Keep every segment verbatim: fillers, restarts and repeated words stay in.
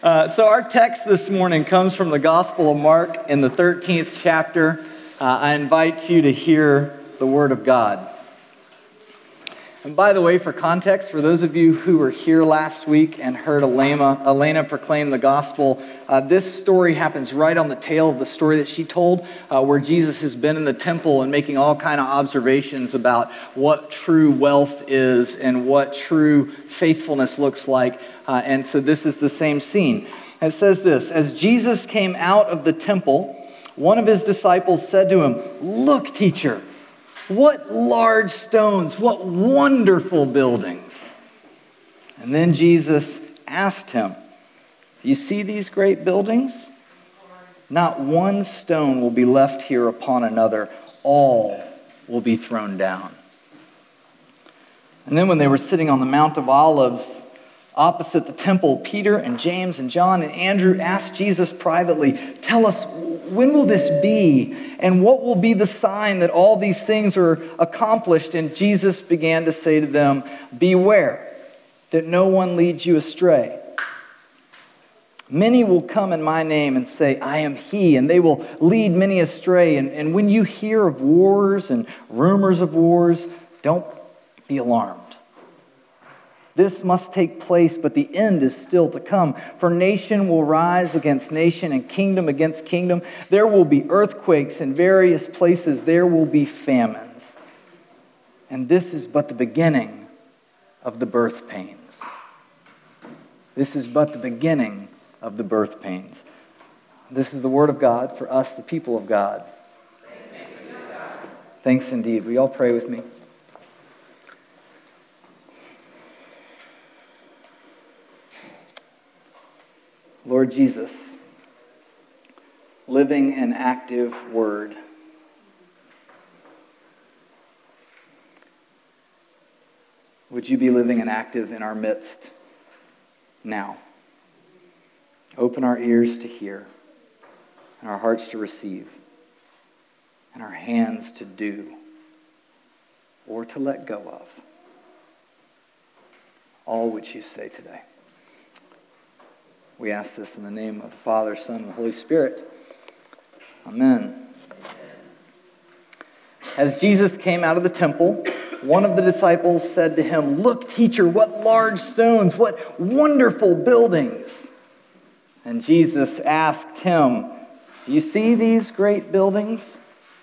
Uh, so our text this morning comes from the Gospel of Mark in the thirteenth chapter. Uh, I invite you to hear the Word of God. And by the way, for context, for those of you who were here last week and heard Elena, Elena proclaim the gospel, uh, this story happens right on the tail of the story that she told, uh, where Jesus has been in the temple and making all kind of observations about what true wealth is and what true faithfulness looks like. Uh, and so this is the same scene. It says this: as Jesus came out of the temple, one of his disciples said to him, "Look, teacher, what large stones, what wonderful buildings." And then Jesus asked him, "Do you see these great buildings? Not one stone will be left here upon another. All will be thrown down." And then when they were sitting on the Mount of Olives opposite the temple, Peter and James and John and Andrew asked Jesus privately, "Tell us, when will this be? And what will be the sign that all these things are accomplished?" And Jesus began to say to them, "Beware that no one leads you astray. Many will come in my name and say, 'I am he,' and they will lead many astray. And, and when you hear of wars and rumors of wars, don't be alarmed. This must take place, but the end is still to come. For nation will rise against nation and kingdom against kingdom. There will be earthquakes in various places. There will be famines. And this is but the beginning of the birth pains." This is but the beginning of the birth pains. This is the word of God for us, the people of God. Thanks, God. Thanks indeed. Will you all pray with me? Lord Jesus, living and active word, would you be living and active in our midst now? Open our ears to hear, and our hearts to receive, and our hands to do, or to let go of all which you say today. We ask this in the name of the Father, Son, and the Holy Spirit. Amen. As Jesus came out of the temple, one of the disciples said to him, "Look, teacher, what large stones, what wonderful buildings." And Jesus asked him, "Do you see these great buildings?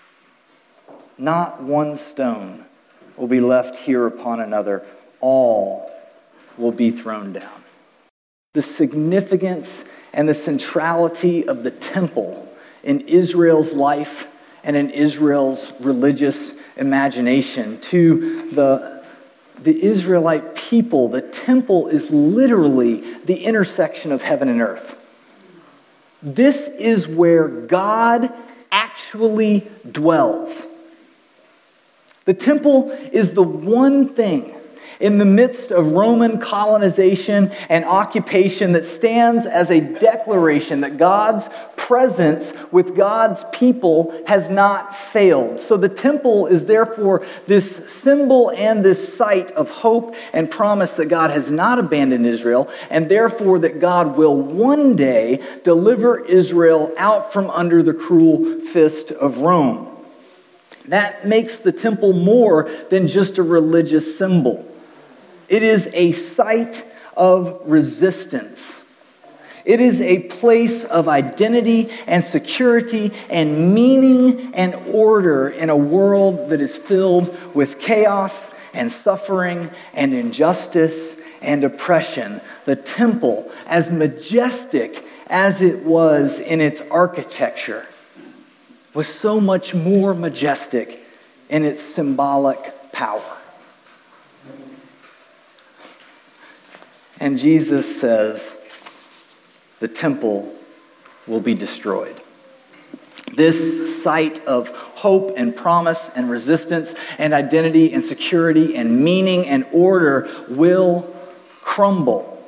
Not one stone will be left here upon another. All will be thrown down." The significance and the centrality of the temple in Israel's life and in Israel's religious imagination. To the, the Israelite people, the temple is literally the intersection of heaven and earth. This is where God actually dwells. The temple is the one thing in the midst of Roman colonization and occupation that stands as a declaration that God's presence with God's people has not failed. So the temple is therefore this symbol and this site of hope and promise that God has not abandoned Israel, and therefore that God will one day deliver Israel out from under the cruel fist of Rome. That makes the temple more than just a religious symbol. It is a site of resistance. It is a place of identity and security and meaning and order in a world that is filled with chaos and suffering and injustice and oppression. The temple, as majestic as it was in its architecture, was so much more majestic in its symbolic power. And Jesus says the temple will be destroyed. This site of hope and promise and resistance and identity and security and meaning and order will crumble.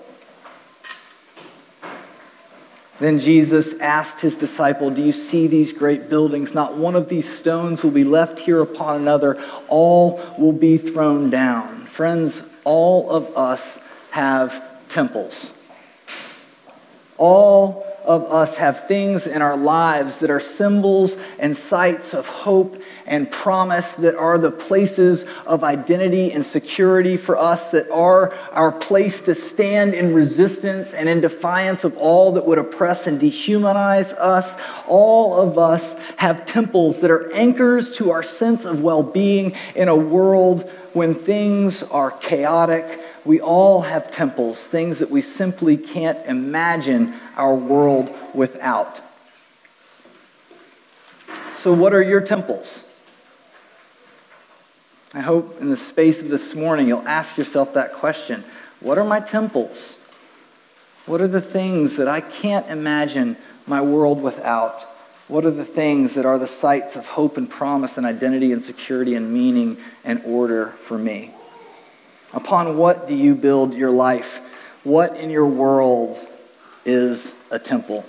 Then Jesus asked his disciple, "Do you see these great buildings? Not one of these stones will be left here upon another. All will be thrown down." Friends, all of us have temples. All of us have things in our lives that are symbols and sites of hope and promise, that are the places of identity and security for us, that are our place to stand in resistance and in defiance of all that would oppress and dehumanize us. All of us have temples that are anchors to our sense of well-being in a world when things are chaotic. We all have temples, things that we simply can't imagine our world without. So what are your temples? I hope in the space of this morning you'll ask yourself that question. What are my temples? What are the things that I can't imagine my world without? What are the things that are the sites of hope and promise and identity and security and meaning and order for me? Upon what do you build your life? What in your world is a temple?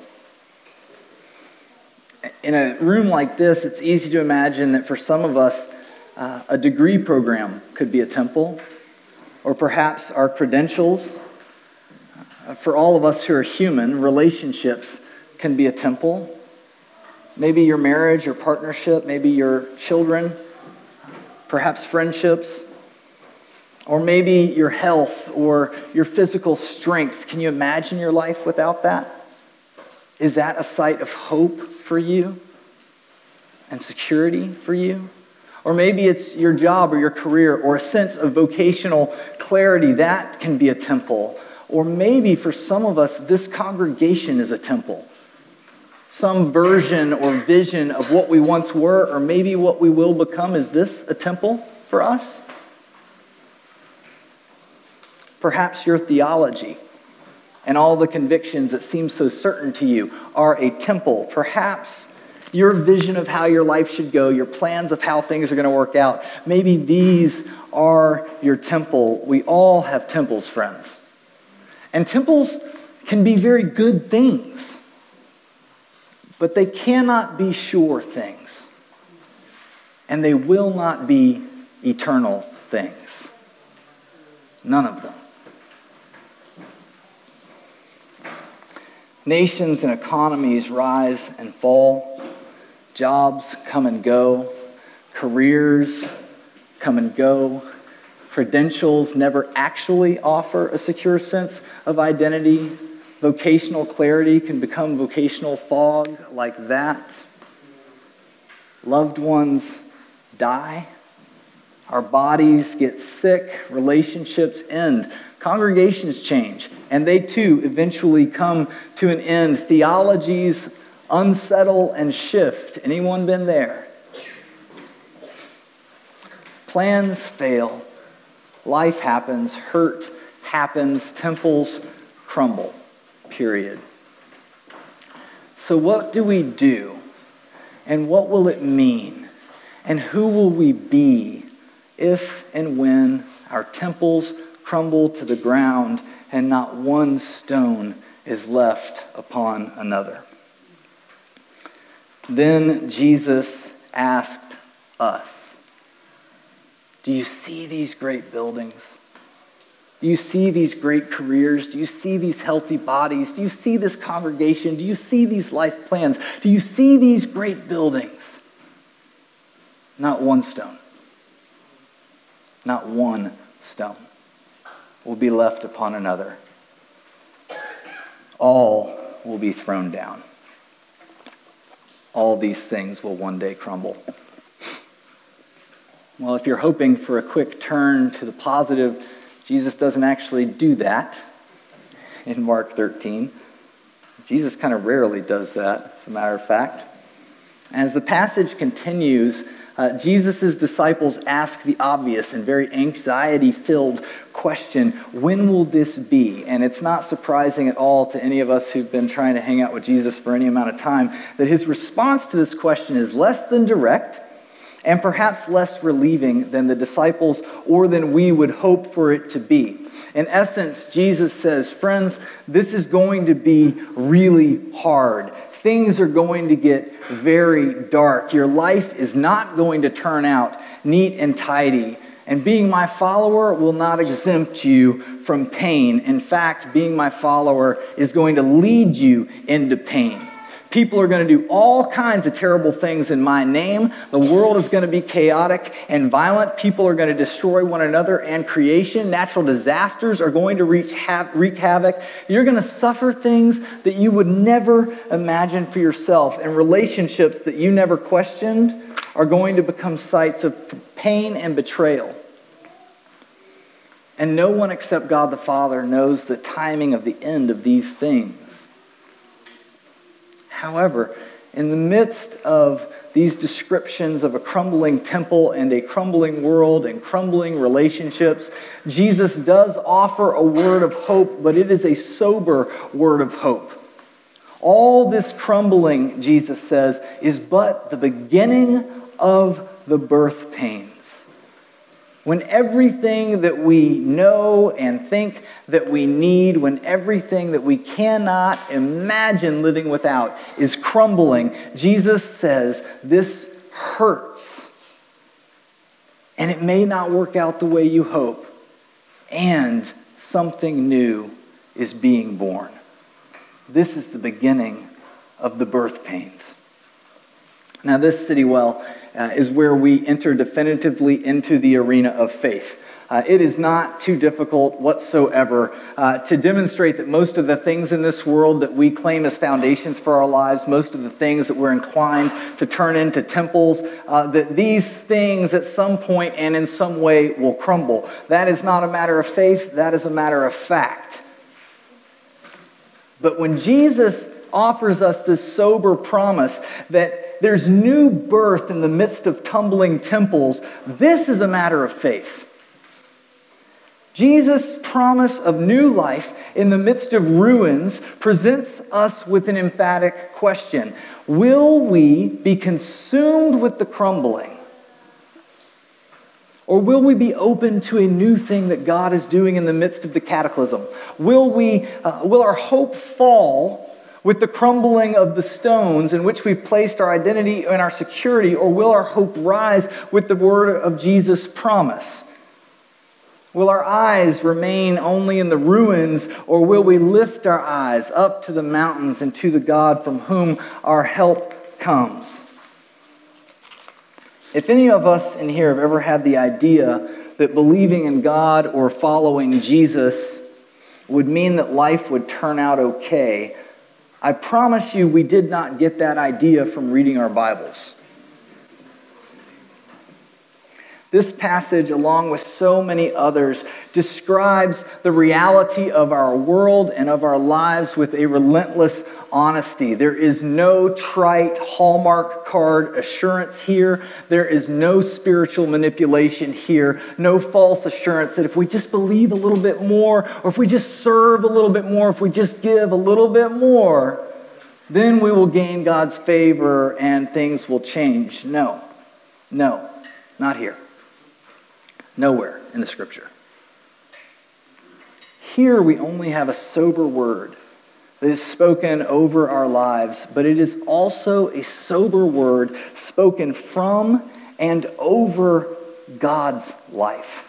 In a room like this, it's easy to imagine that for some of us, uh, a degree program could be a temple, or perhaps our credentials. Uh, for all of us who are human, relationships can be a temple. Maybe your marriage or partnership, maybe your children, perhaps friendships, or maybe your health or your physical strength. Can you imagine your life without that? Is that a site of hope for you and security for you? Or maybe it's your job or your career or a sense of vocational clarity. That can be a temple. Or maybe for some of us, this congregation is a temple. Some version or vision of what we once were, or maybe what we will become. Is this a temple for us? Perhaps your theology and all the convictions that seem so certain to you are a temple. Perhaps your vision of how your life should go, your plans of how things are going to work out, maybe these are your temple. We all have temples, friends. And temples can be very good things, but they cannot be sure things. And they will not be eternal things. None of them. Nations and economies rise and fall. Jobs come and go. Careers come and go. Credentials never actually offer a secure sense of identity. Vocational clarity can become vocational fog like that. Loved ones die. Our bodies get sick. Relationships end. Congregations change, and they too eventually come to an end. Theologies unsettle and shift. Anyone been there? Plans fail. Life happens. Hurt happens. Temples crumble. Period. So what do we do? And what will it mean? And who will we be if and when our temples crumble to the ground and not one stone is left upon another? Then Jesus asked us, do you see these great buildings? Do you see these great careers? Do you see these healthy bodies? Do you see this congregation? Do you see these life plans? Do you see these great buildings? Not one stone. Not one stone will be left upon another. All will be thrown down. All these things will one day crumble. Well, if you're hoping for a quick turn to the positive, Jesus doesn't actually do that in Mark thirteen. Jesus kind of rarely does that, as a matter of fact. As the passage continues, uh, Jesus' disciples ask the obvious and very anxiety-filled question, when will this be? And it's not surprising at all to any of us who've been trying to hang out with Jesus for any amount of time that his response to this question is less than direct and perhaps less relieving than the disciples or than we would hope for it to be. In essence, Jesus says, friends, this is going to be really hard. Things are going to get very dark. Your life is not going to turn out neat and tidy. And being my follower will not exempt you from pain. In fact, being my follower is going to lead you into pain. People are going to do all kinds of terrible things in my name. The world is going to be chaotic and violent. People are going to destroy one another and creation. Natural disasters are going to wreak havoc. You're going to suffer things that you would never imagine for yourself. And relationships that you never questioned are going to become sites of pain and betrayal. And no one except God the Father knows the timing of the end of these things. However, in the midst of these descriptions of a crumbling temple and a crumbling world and crumbling relationships, Jesus does offer a word of hope, but it is a sober word of hope. All this crumbling, Jesus says, is but the beginning of the birth pains. When everything that we know and think that we need, when everything that we cannot imagine living without is crumbling, Jesus says this hurts. And it may not work out the way you hope. And something new is being born. This is the beginning of the birth pains. Now, this city well uh, is where we enter definitively into the arena of faith. Uh, it is not too difficult whatsoever uh, to demonstrate that most of the things in this world that we claim as foundations for our lives, most of the things that we're inclined to turn into temples, uh, that these things at some point and in some way will crumble. That is not a matter of faith, that is a matter of fact. But when Jesus offers us this sober promise that there's new birth in the midst of tumbling temples, this is a matter of faith. Jesus' promise of new life in the midst of ruins presents us with an emphatic question. Will we be consumed with the crumbling? Or will we be open to a new thing that God is doing in the midst of the cataclysm? Will we, uh, will our hope fall with the crumbling of the stones in which we've placed our identity and our security, or will our hope rise with the word of Jesus' promise? Will our eyes remain only in the ruins, or will we lift our eyes up to the mountains and to the God from whom our help comes? If any of us in here have ever had the idea that believing in God or following Jesus would mean that life would turn out okay, I promise you we did not get that idea from reading our Bibles. This passage, along with so many others, describes the reality of our world and of our lives with a relentless honesty. There is no trite Hallmark card assurance here. There is no spiritual manipulation here. No false assurance that if we just believe a little bit more, or if we just serve a little bit more, if we just give a little bit more, then we will gain God's favor and things will change. No, no, not here. Nowhere in the Scripture. Here we only have a sober word that is spoken over our lives, but it is also a sober word spoken from and over God's life.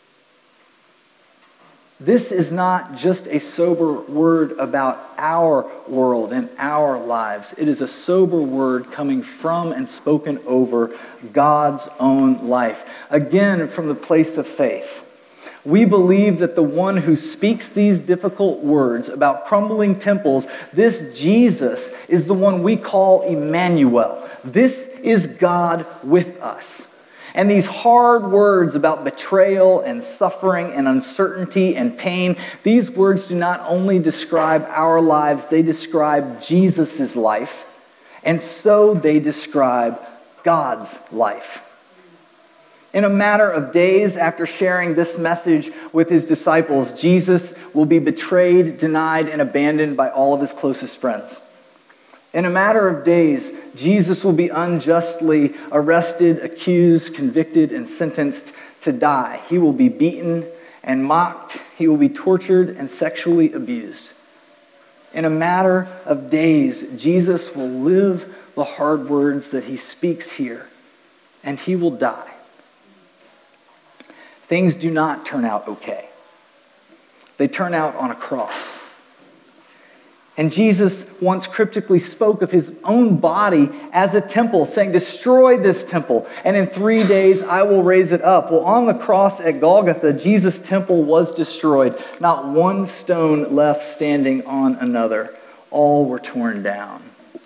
This is not just a sober word about our world and our lives. It is a sober word coming from and spoken over God's own life. Again, from the place of faith. We believe that the one who speaks these difficult words about crumbling temples, this Jesus, is the one we call Emmanuel. This is God with us. And these hard words about betrayal and suffering and uncertainty and pain, these words do not only describe our lives, they describe Jesus' life. And so they describe God's life. In a matter of days after sharing this message with his disciples, Jesus will be betrayed, denied, and abandoned by all of his closest friends. In a matter of days, Jesus will be unjustly arrested, accused, convicted, and sentenced to die. He will be beaten and mocked. He will be tortured and sexually abused. In a matter of days, Jesus will live the hard words that he speaks here, and he will die. things do not turn out okay. They turn out on a cross. And Jesus once cryptically spoke of his own body as a temple, saying, destroy this temple, and in three days I will raise it up. Well, on the cross at Golgotha, Jesus' temple was destroyed. Not one stone left standing on another. All were torn down.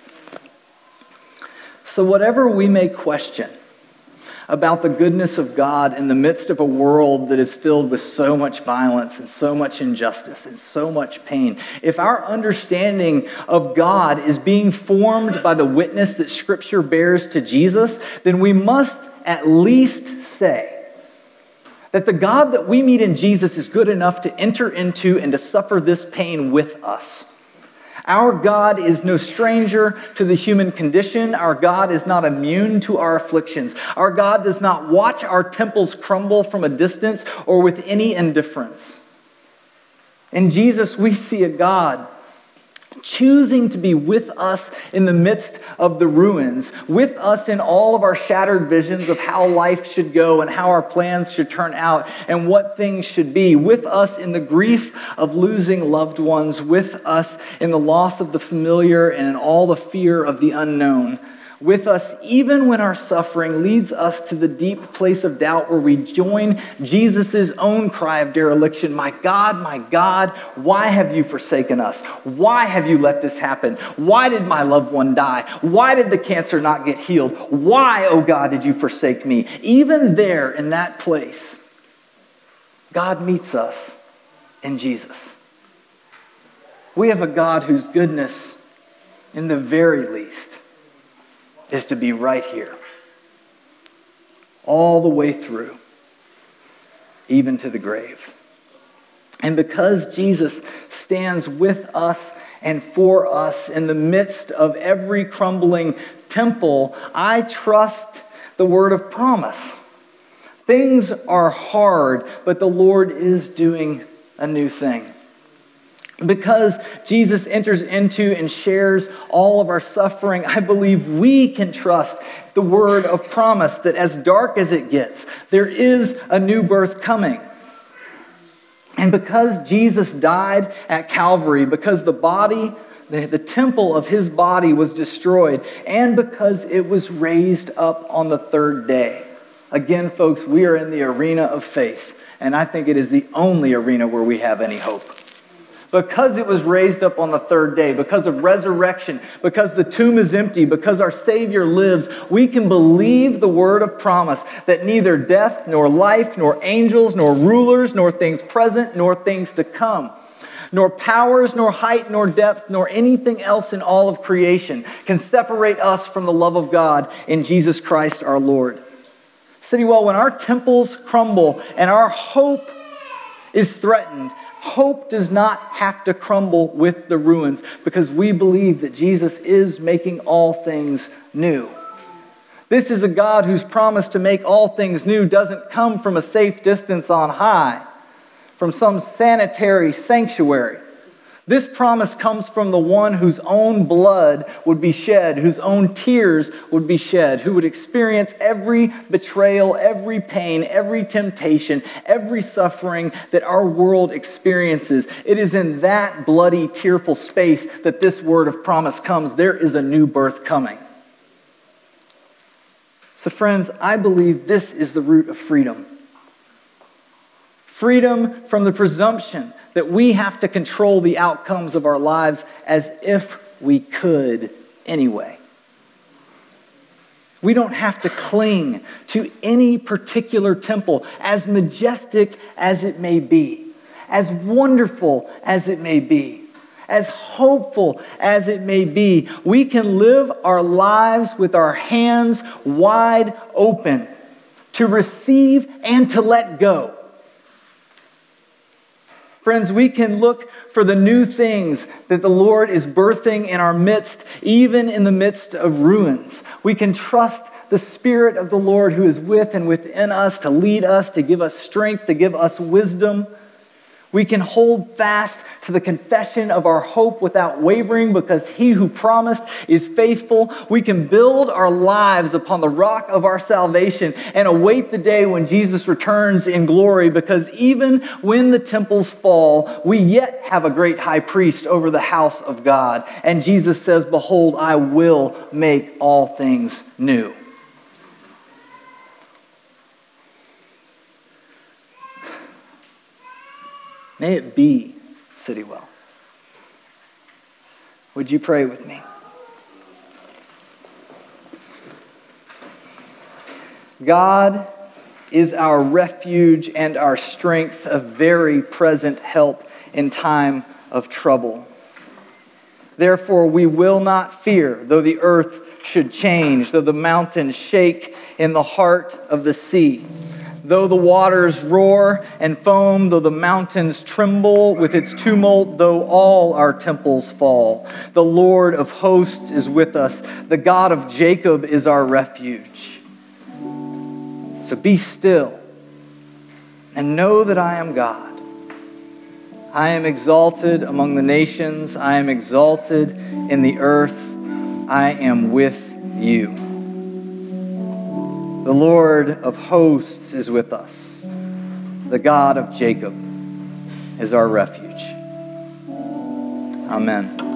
So whatever we may question about the goodness of God in the midst of a world that is filled with so much violence and so much injustice and so much pain, if our understanding of God is being formed by the witness that Scripture bears to Jesus, then we must at least say that the God that we meet in Jesus is good enough to enter into and to suffer this pain with us. Our God is no stranger to the human condition. Our God is not immune to our afflictions. Our God does not watch our temples crumble from a distance or with any indifference. In Jesus, we see a God choosing to be with us in the midst of the ruins, with us in all of our shattered visions of how life should go and how our plans should turn out and what things should be, with us in the grief of losing loved ones, with us in the loss of the familiar and in all the fear of the unknown, with us even when our suffering leads us to the deep place of doubt where we join Jesus' own cry of dereliction. My God, my God, why have you forsaken us? Why have you let this happen? Why did my loved one die? Why did the cancer not get healed? Why, oh God, did you forsake me? Even there in that place, God meets us in Jesus. We have a God whose goodness, in the very least, is to be right here, all the way through, even to the grave. And because Jesus stands with us and for us in the midst of every crumbling temple, I trust the word of promise. Things are hard, but the Lord is doing a new thing. Because Jesus enters into and shares all of our suffering, I believe we can trust the word of promise that as dark as it gets, there is a new birth coming. And because Jesus died at Calvary, because the body, the, the temple of his body was destroyed, and because it was raised up on the third day. Again, folks, we are in the arena of faith, and I think it is the only arena where we have any hope. Because it was raised up on the third day, because of resurrection, because the tomb is empty, because our Savior lives, we can believe the word of promise that neither death, nor life, nor angels, nor rulers, nor things present, nor things to come, nor powers, nor height, nor depth, nor anything else in all of creation can separate us from the love of God in Jesus Christ our Lord. Citywell, when our temples crumble and our hope is threatened, hope does not have to crumble with the ruins because we believe that Jesus is making all things new. This is a God whose promise to make all things new doesn't come from a safe distance on high, from some sanitary sanctuary. This promise comes from the one whose own blood would be shed, whose own tears would be shed, who would experience every betrayal, every pain, every temptation, every suffering that our world experiences. It is in that bloody, tearful space that this word of promise comes. There is a new birth coming. So friends, I believe this is the root of freedom. Freedom from the presumption that we have to control the outcomes of our lives as if we could anyway. We don't have to cling to any particular temple, as majestic as it may be, as wonderful as it may be, as hopeful as it may be. We can live our lives with our hands wide open to receive and to let go. Friends, we can look for the new things that the Lord is birthing in our midst, even in the midst of ruins. We can trust the Spirit of the Lord who is with and within us to lead us, to give us strength, to give us wisdom. We can hold fast to the confession of our hope without wavering because he who promised is faithful. We can build our lives upon the rock of our salvation and await the day when Jesus returns in glory, because even when the temples fall, we yet have a great high priest over the house of God. And Jesus says, "Behold, I will make all things new." May it be, Citywell. Would you pray with me? God is our refuge and our strength, a very present help in time of trouble. Therefore, we will not fear, though the earth should change, though the mountains shake in the heart of the sea. Though the waters roar and foam, though the mountains tremble with its tumult, though all our temples fall, the Lord of hosts is with us. The God of Jacob is our refuge. So be still and know that I am God. I am exalted among the nations. I am exalted in the earth. I am with you. The Lord of hosts is with us. The God of Jacob is our refuge. Amen.